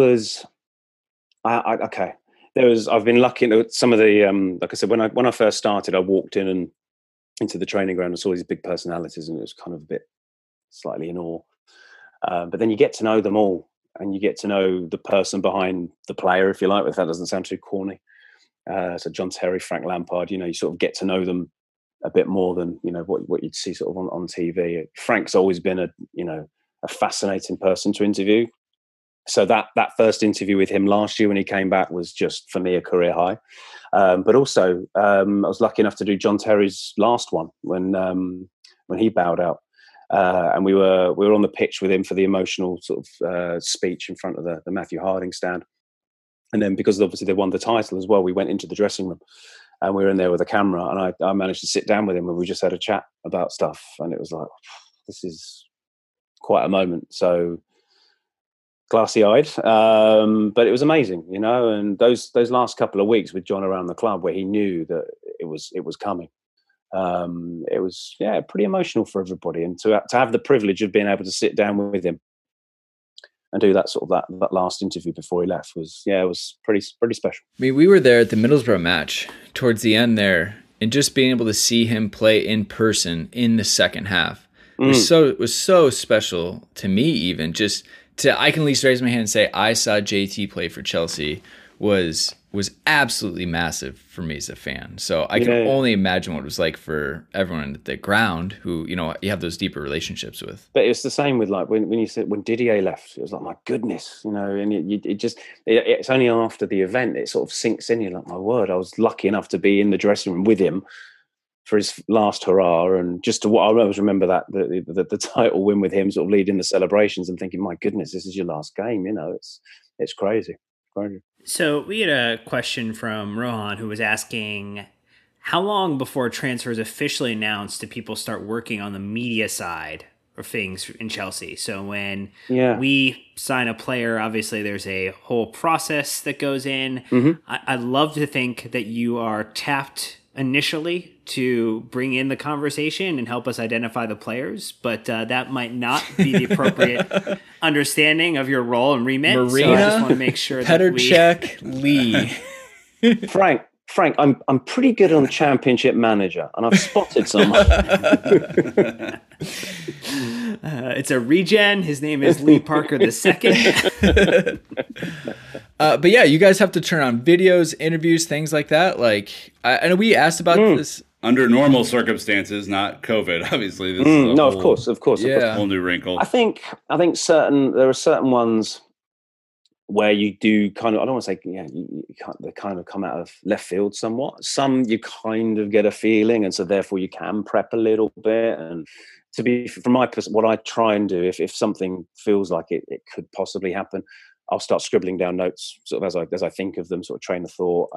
Okay. I've been lucky into some of the, like I said, when I first started, I walked in and into the training ground and saw these big personalities, and it was kind of a bit slightly in awe. But then you get to know them all, and you get to know the person behind the player, if you like, if that doesn't sound too corny. So John Terry, Frank Lampard, you sort of get to know them a bit more than, what you'd see sort of on TV. Frank's always been a fascinating person to interview. So that first interview with him last year when he came back was just, for me, a career high. But also, I was lucky enough to do John Terry's last one when he bowed out. And we were on the pitch with him for the emotional sort of speech in front of the Matthew Harding stand. And then because obviously they won the title as well, we went into the dressing room and we were in there with a camera, and I managed to sit down with him and we just had a chat about stuff. And it was like, this is quite a moment. So glassy-eyed, but it was amazing, and those last couple of weeks with John around the club where he knew that it was coming. It was pretty emotional for everybody, and to have the privilege of being able to sit down with him and do that sort of that last interview before he left was pretty special. I mean, we were there at the Middlesbrough match towards the end there, and just being able to see him play in person in the second half was so special to me. Even just I can at least raise my hand and say I saw JT play for Chelsea was absolutely massive for me as a fan. So I can only imagine what it was like for everyone at the ground who, you have those deeper relationships with. But it's the same with like when you said when Didier left, it was like, my goodness, and it's only after the event it sort of sinks in. You're like, my word, I was lucky enough to be in the dressing room with him for his last hurrah, and just to what I always remember that the title win with him, sort of leading the celebrations and thinking, my goodness, this is your last game. It's crazy. So we had a question from Rohan who was asking, how long before transfer is officially announced do people start working on the media side of things in Chelsea? So when we sign a player, obviously there's a whole process that goes in. Mm-hmm. I'd love to think that you are tapped initially to bring in the conversation and help us identify the players, but that might not be the appropriate understanding of your role and remit. Marina, so I just want to make sure Petr Cech, Lee. Frank, I'm pretty good on Championship Manager, and I've spotted someone. It's a regen. His name is Lee Parker II. But yeah, you guys have to turn on videos, interviews, things like that. Like, I know we asked about this under normal circumstances, not COVID. Obviously, this is of course, a whole new wrinkle. I think there are certain ones where you do kind of, I don't want to say, they kind of come out of left field somewhat. Some you kind of get a feeling, and so therefore you can prep a little bit. And from my perspective, what I try and do, if something feels like it could possibly happen, I'll start scribbling down notes sort of as I think of them, sort of train of thought.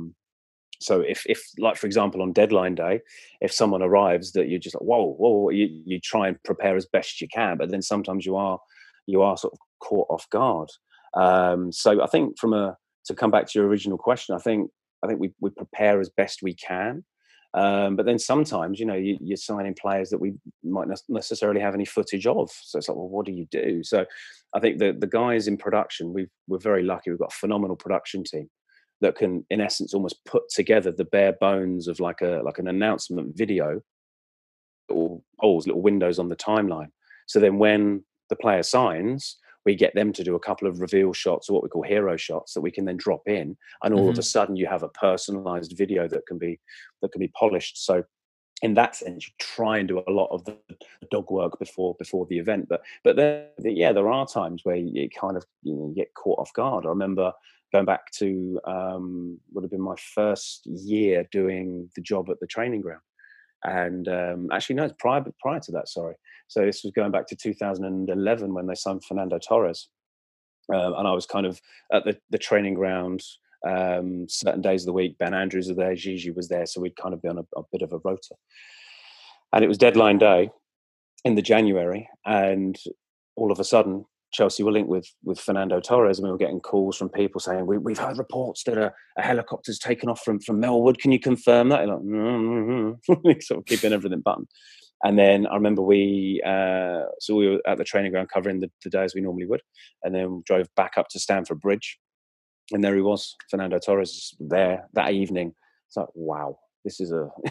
So if like, for example, on deadline day, if someone arrives that you're just like, whoa, you try and prepare as best you can, but then sometimes you are sort of caught off guard. So I think to come back to your original question, I think we prepare as best we can. But then sometimes, you're signing players that we might not necessarily have any footage of. So it's like, well, what do you do? So I think the guys in production, we're very lucky. We've got a phenomenal production team that can, in essence, almost put together the bare bones of like an announcement video, or little windows on the timeline. So then when the player signs, we get them to do a couple of reveal shots, or what we call hero shots, that we can then drop in, and all of a sudden you have a personalized video that can be polished. So in that sense, you try and do a lot of the dog work before the event. But then, there are times where you kind of get caught off guard. I remember going back to would have been my first year doing the job at the training ground. And actually, no, it's prior to that, sorry. So this was going back to 2011 when they signed Fernando Torres. And I was kind of at the training ground certain days of the week. Ben Andrews was there, Gigi was there. So we'd kind of be on a bit of a rota. And it was deadline day in the January. And all of a sudden, Chelsea were linked with Fernando Torres, and we were getting calls from people saying, we've heard reports that a helicopter's taken off from Melwood. Can you confirm that? Like, sort of keeping everything buttoned. And then I remember we were at the training ground covering the day as we normally would, and then drove back up to Stamford Bridge, and there he was, Fernando Torres, there that evening. It's like, wow. this is a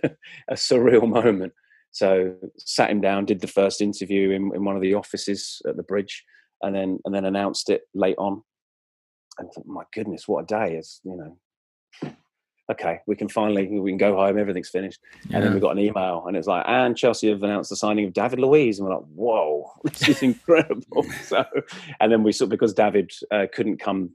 a surreal moment. So sat him down, did the first interview in one of the offices at the bridge, and then announced it late on. And I thought, my goodness, what a day! It's, you know, okay, we can go home, everything's finished. And then we got an email, and it's like, and Chelsea have announced the signing of David Luiz, and we're like, whoa, this is incredible. So, and then we because David couldn't come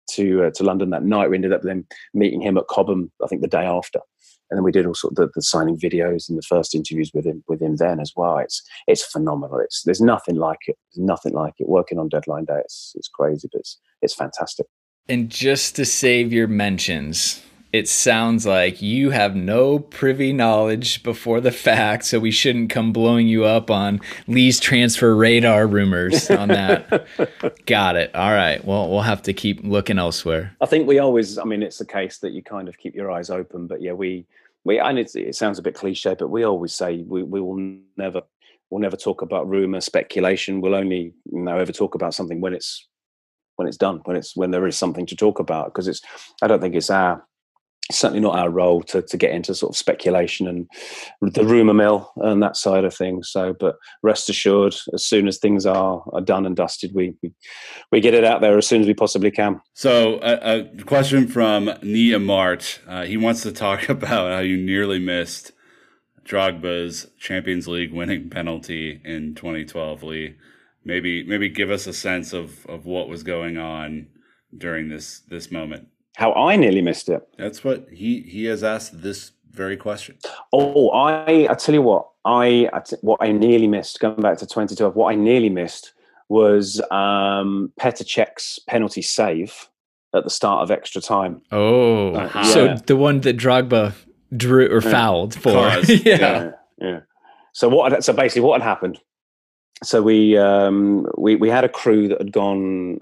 to London that night, we ended up then meeting him at Cobham, I think the day after. And then we did all sort of the signing videos and the first interviews with him then as well. It's phenomenal. There's nothing like it. There's nothing like it. Working on deadline day, it's crazy, but it's fantastic. And just to save your mentions, it sounds like you have no privy knowledge before the fact, so we shouldn't come blowing you up on Lee's transfer radar rumors on that. Got it. All right. Well, we'll have to keep looking elsewhere. I think we always, I mean, it's a case that you kind of keep your eyes open, but yeah, we and it sounds a bit cliche, but we always say we will never talk about rumor, speculation. We'll only, ever talk about something when it's done, when there is something to talk about, because I don't think it's certainly not our role to get into sort of speculation and the rumor mill and that side of things. So, but rest assured, as soon as things are done and dusted, we get it out there as soon as we possibly can. So a question from Nia Mart. He wants to talk about how you nearly missed Drogba's Champions League winning penalty in 2012, Lee. Maybe give us a sense of what was going on during this moment. How I nearly missed it. That's what he has asked this very question. Oh, I tell you what, what I nearly missed, going back to 2012, what I nearly missed was Petr Cech's penalty save at the start of extra time. Oh, so the one that Drogba drew or fouled for. Yeah. So basically what had happened? So we had a crew that had gone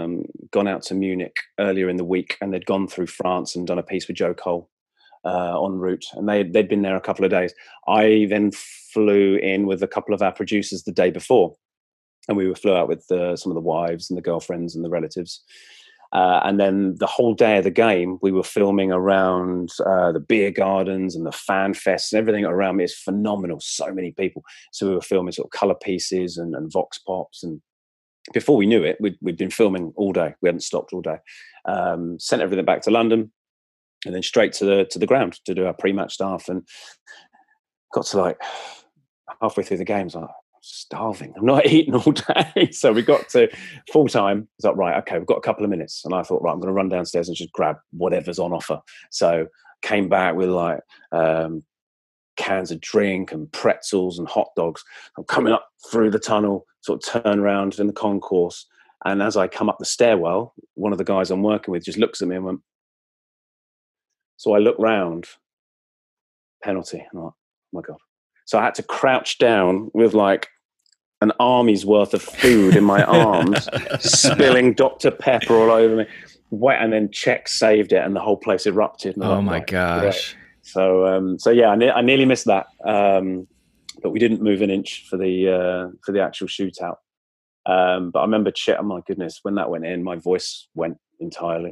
out to Munich earlier in the week, and they'd gone through France and done a piece with Joe Cole en route, and they'd been there a couple of days. I then flew in with a couple of our producers the day before, and we flew out with some of the wives and the girlfriends and the relatives. And then the whole day of the game, we were filming around the beer gardens and the fan fests and everything around me. It's phenomenal. So many people. So we were filming sort of color pieces and vox pops. And before we knew it, we'd been filming all day. We hadn't stopped all day. Sent everything back to London and then straight to the ground to do our pre-match stuff. And got to like halfway through the game, I was like, starving. I'm not eating all day. So we got to full time. It's like, right, okay, we've got a couple of minutes. And I thought, right, I'm going to run downstairs and just grab whatever's on offer. So came back with like cans of drink and pretzels and hot dogs. I'm coming up through the tunnel, sort of turn around in the concourse. And as I come up the stairwell, one of the guys I'm working with just looks at me and went, so I look round, penalty. And I'm like, oh my God. So I had to crouch down with like an army's worth of food in my arms, spilling Dr. Pepper all over me. And then Cech saved it, and the whole place erupted. And oh my gosh! Right. So yeah, I nearly missed that, but we didn't move an inch for the actual shootout. But I remember Cech. Oh my goodness, when that went in, my voice went entirely.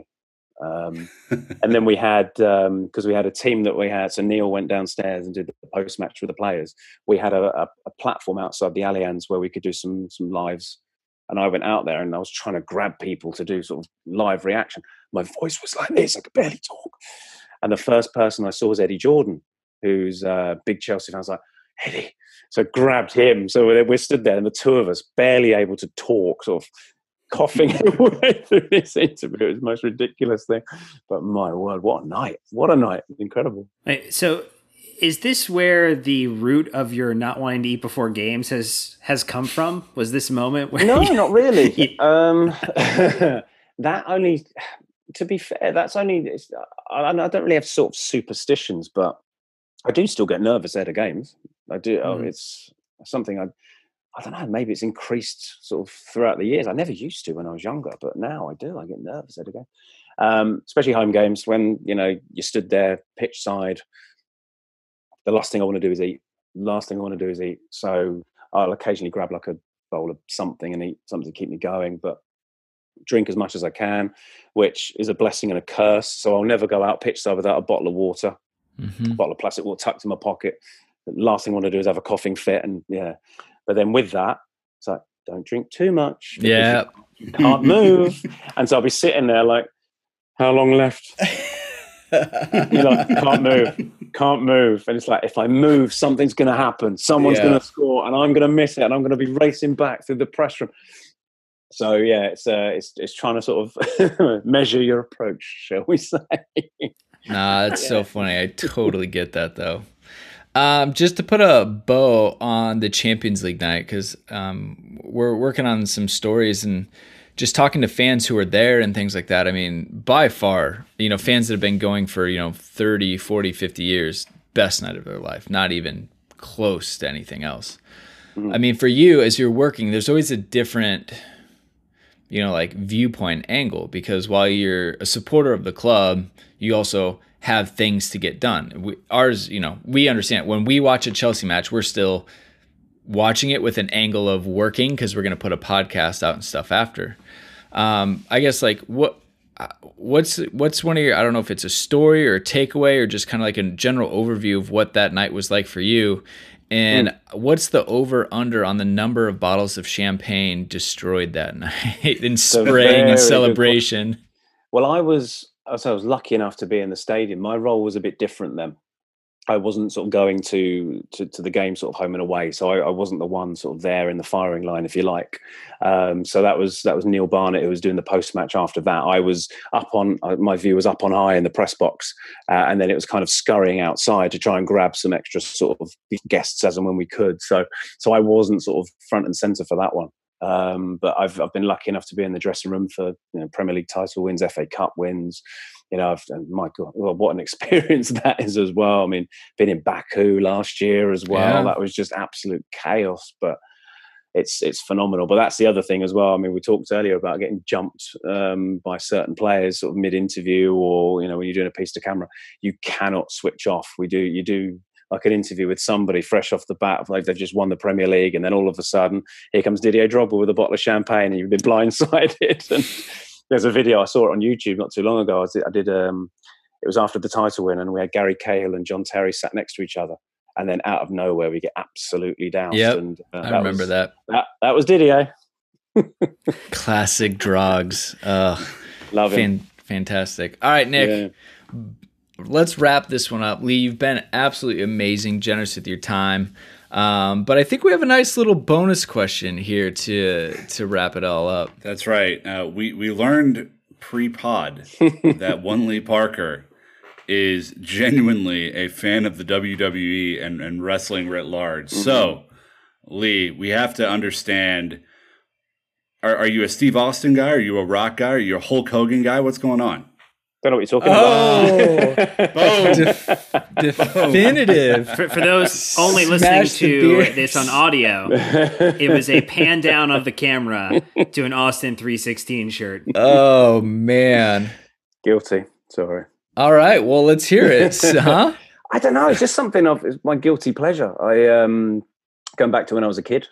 And then we had, because we had a team that we had, so Neil went downstairs and did the post-match with the players. We had a platform outside the Allianz where we could do some lives, and I went out there and I was trying to grab people to do sort of live reaction. My voice was like this, I could barely talk. And the first person I saw was Eddie Jordan, who's a big Chelsea fan. I was like, Eddie. So I grabbed him. So we stood there, and the two of us, barely able to talk, sort of coughing away through this interview. It was the most ridiculous thing. But my word, what a night. What a night. Incredible. So is this where the root of your not wanting to eat before games has come from? Was this moment where No, not really. That only, to be fair, that's only, I don't really have sort of superstitions, but I do still get nervous ahead of games. I do. It's something I don't know, maybe it's increased sort of throughout the years. I never used to when I was younger, but now I do. I get nervous at a game, especially home games when, you stood there pitch side. The last thing I want to do is eat. So I'll occasionally grab like a bowl of something and eat something to keep me going, but drink as much as I can, which is a blessing and a curse. So I'll never go out pitch side without a bottle of water. bottle of plastic water tucked in my pocket. The last thing I want to do is have a coughing fit, and but then with that, it's like, don't drink too much. Yeah. You can't move. And so I'll be sitting there like, how long left? You're like, can't move. And it's like, if I move, something's going to happen. Someone's going to score and I'm going to miss it. And I'm going to be racing back through the press room. So yeah, it's trying to sort of measure your approach, shall we say. Nah, that's so funny. I totally get that though. Just to put a bow on the Champions League night, because we're working on some stories and just talking to fans who are there and things like that. I mean, by far, fans that have been going for, 30, 40, 50 years, best night of their life, not even close to anything else. Mm-hmm. I mean, for you, as you're working, there's always a different, viewpoint angle, because while you're a supporter of the club, you also have things to get done. We understand when we watch a Chelsea match, we're still watching it with an angle of working, because we're going to put a podcast out and stuff after. I guess what's one of your, I don't know if it's a story or a takeaway or just kind of like a general overview of what that night was like for you, and what's the over under on the number of bottles of champagne destroyed that night in spraying and celebration? Well, I was lucky enough to be in the stadium. My role was a bit different then. I wasn't sort of going to the game sort of home and away, so I wasn't the one sort of there in the firing line, if you like. So that was Neil Barnett who was doing the post match after that. I was up on my view was up on high in the press box, and then it was kind of scurrying outside to try and grab some extra sort of guests as and when we could. So I wasn't sort of front and center for that one. But I've been lucky enough to be in the dressing room for Premier League title wins, FA Cup wins. My God, well, what an experience that is as well. I mean, been in Baku last year as well. Yeah. That was just absolute chaos, but it's phenomenal. But that's the other thing as well. I mean, we talked earlier about getting jumped by certain players sort of mid-interview, or when you're doing a piece to camera, you cannot switch off. You do like an interview with somebody fresh off the bat, like they've just won the Premier League, and then all of a sudden, here comes Didier Drogba with a bottle of champagne, and you've been blindsided. And there's a video, I saw it on YouTube not too long ago. I did it was after the title win, and we had Gary Cahill and John Terry sat next to each other, and then out of nowhere we get absolutely doused. Yep, and I remember that. That was Didier. Classic Drogs. Love him. Fantastic. All right, Nick. Yeah. Let's wrap this one up. Lee, you've been absolutely amazing, generous with your time. But I think we have a nice little bonus question here to wrap it all up. That's right. We learned pre-pod that one Lee Parker is genuinely a fan of the WWE and wrestling writ large. Mm-hmm. So, Lee, we have to understand, are you a Steve Austin guy? Are you a Rock guy? Are you a Hulk Hogan guy? What's going on? I don't know what you're talking about. Definitive. For those only listening to this on audio, it was a pan down of the camera to an Austin 316 shirt. Oh, man. Guilty. Sorry. All right. Well, let's hear it. Huh? I don't know. It's just something of my guilty pleasure. I going back to when I was a kid.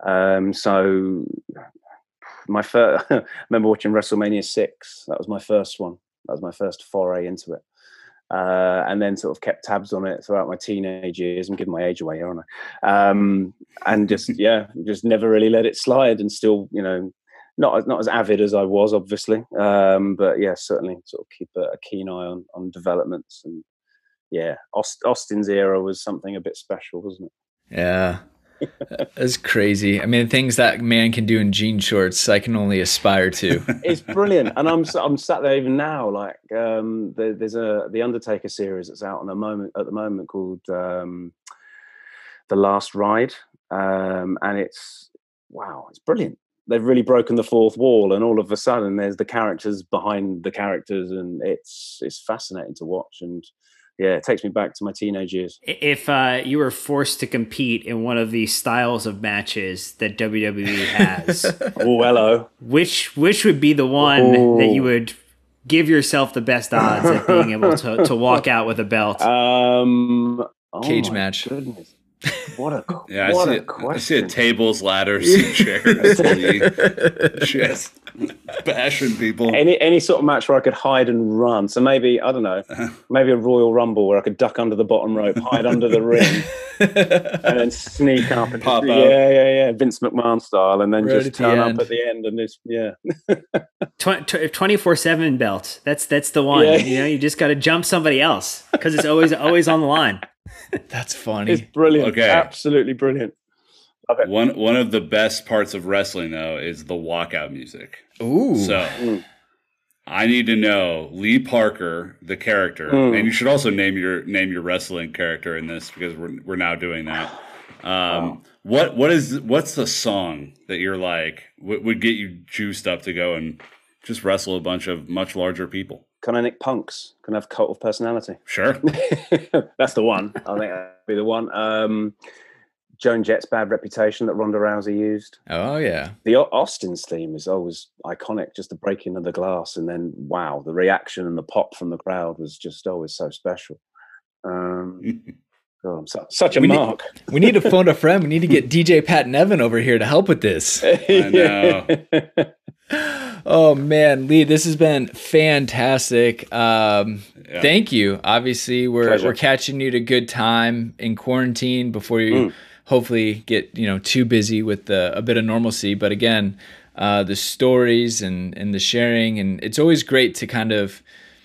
So my first, I remember watching WrestleMania 6. That was my first one. That was my first foray into it. And then sort of kept tabs on it throughout my teenage years. I'm giving my age away, aren't I? And just never really let it slide, and still, not as avid as I was, obviously. But yeah, certainly sort of keep a keen eye on developments. And yeah, Austin's era was something a bit special, wasn't it? Yeah. That's crazy. I mean, things that man can do in jean shorts, I can only aspire to. It's brilliant, and I'm sat there even now. Like, there's the Undertaker series that's out at the moment called The Last Ride, and it's brilliant. They've really broken the fourth wall, and all of a sudden, there's the characters behind the characters, and it's fascinating to watch. And yeah, it takes me back to my teenage years. If you were forced to compete in one of these styles of matches that WWE has, oh, hello, which would be the one that you would give yourself the best odds at being able to walk out with a belt? Cage match. Goodness. What a Yeah, what I a see question. tables, ladders, and chairs. Lee. Just bashing people. Any sort of match where I could hide and run. So maybe, I don't know, maybe a Royal Rumble where I could duck under the bottom rope, hide under the ring, and then sneak up and Pop just, out. yeah, Vince McMahon style, and then Right just at the turn up end. at the end and it's 24/7 belt. That's the one. Yeah. You know, you just got to jump somebody else because it's always on the line. That's it's funny. brilliant. Okay. Absolutely brilliant. One of the best parts of wrestling, though, is the walkout music. Ooh. So I need to know Lee Parker, the character, and you should also name your wrestling character in this because we're now doing that. What's the song that you're like would get you juiced up to go and just wrestle a bunch of much larger people? Can I nick Punks? Can I have Cult of Personality? Sure. That's the one. I think that'd be the one. Joan Jett's Bad Reputation that Ronda Rousey used. Oh yeah. The Austin's theme is always iconic, just the breaking of the glass, and then wow, the reaction and the pop from the crowd was just always so special. God, I'm such a mark. We need to phone a friend. We need to get DJ Pat Nevin over here to help with this. I know. Oh man, Lee, this has been fantastic. Thank you. Obviously, we're catching you at a good time in quarantine before you hopefully get too busy with a bit of normalcy. But again, the stories and the sharing, and it's always great to kind of,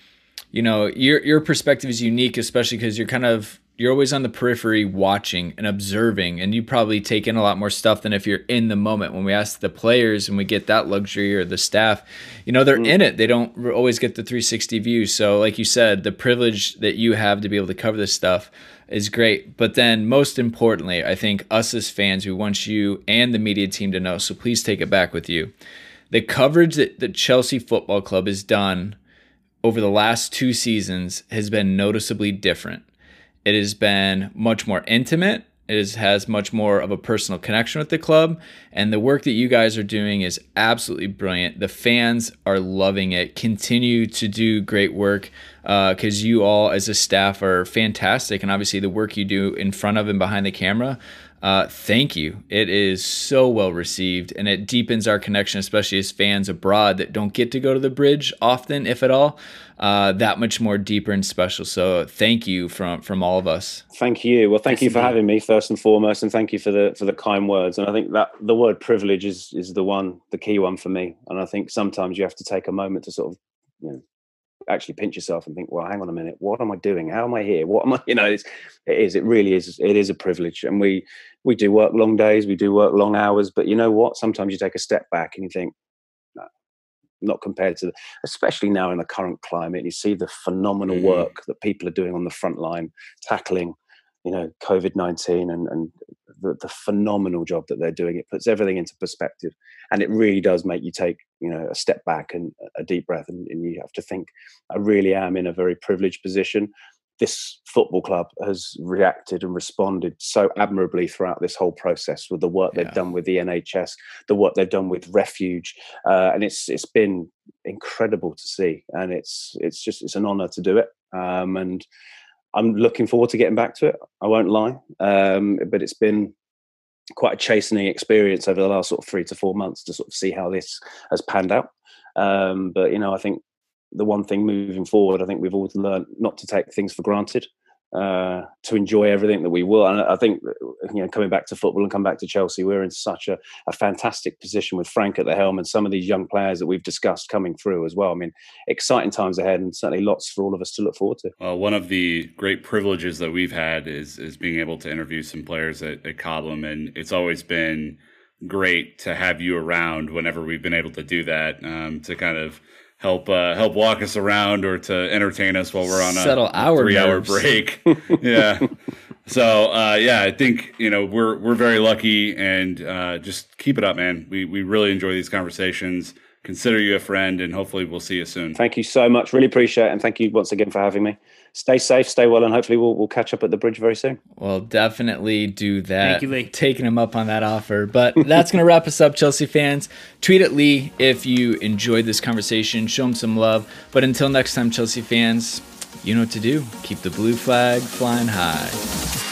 your perspective is unique, especially because you're always on the periphery watching and observing, and you probably take in a lot more stuff than if you're in the moment. When we ask the players and we get that luxury, or the staff, they're in it. They don't always get the 360 view. So like you said, the privilege that you have to be able to cover this stuff is great. But then most importantly, I think us as fans, we want you and the media team to know, so please take it back with you. The coverage that the Chelsea Football Club has done over the last 2 seasons has been noticeably different. It has been much more intimate. It has much more of a personal connection with the club. And the work that you guys are doing is absolutely brilliant. The fans are loving it. Continue to do great work because you all as a staff are fantastic. And obviously the work you do in front of and behind the camera, thank you. It is so well received, and it deepens our connection, especially as fans abroad that don't get to go to the bridge often, if at all, that much more deeper and special. So thank you from all of us. Thank you. Well, thank you for having me first and foremost, and thank you for the kind words. And I think that the word privilege is the key one for me. And I think sometimes you have to take a moment to sort of, actually pinch yourself and think, well, hang on a minute, what am I doing? How am I here? What am I, it really is a privilege. And we do work long days, we do work long hours, but you know what? Sometimes you take a step back and you think, no, not compared to, especially now in the current climate, you see the phenomenal work that people are doing on the front line, tackling, COVID-19 and the phenomenal job that they're doing. It puts everything into perspective, and it really does make you take, a step back and a deep breath, and you have to think, I really am in a very privileged position. This football club has reacted and responded so admirably throughout this whole process with the work they've done with the NHS, the work they've done with Refuge, and it's been incredible to see, and it's an honour to do it, and I'm looking forward to getting back to it. I won't lie, but it's been quite a chastening experience over the last sort of 3 to 4 months to sort of see how this has panned out. But I think the one thing moving forward, I think we've always learned not to take things for granted, to enjoy everything that we will. And I think, coming back to football and come back to Chelsea, we're in such a fantastic position with Frank at the helm and some of these young players that we've discussed coming through as well. I mean, exciting times ahead, and certainly lots for all of us to look forward to. Well, one of the great privileges that we've had is being able to interview some players at Cobham, and it's always been great to have you around whenever we've been able to do that, to kind of help walk us around or to entertain us while we're on a 3-hour break. Yeah. So I think we're very lucky, and just keep it up, man. We really enjoy these conversations. Consider you a friend, and hopefully we'll see you soon. Thank you so much. Really appreciate it, and thank you once again for having me. Stay safe, stay well, and hopefully we'll catch up at the bridge very soon. Well, definitely do that. Thank you, Lee. Taking him up on that offer. But that's going to wrap us up, Chelsea fans. Tweet at Lee if you enjoyed this conversation. Show him some love. But until next time, Chelsea fans, you know what to do. Keep the blue flag flying high.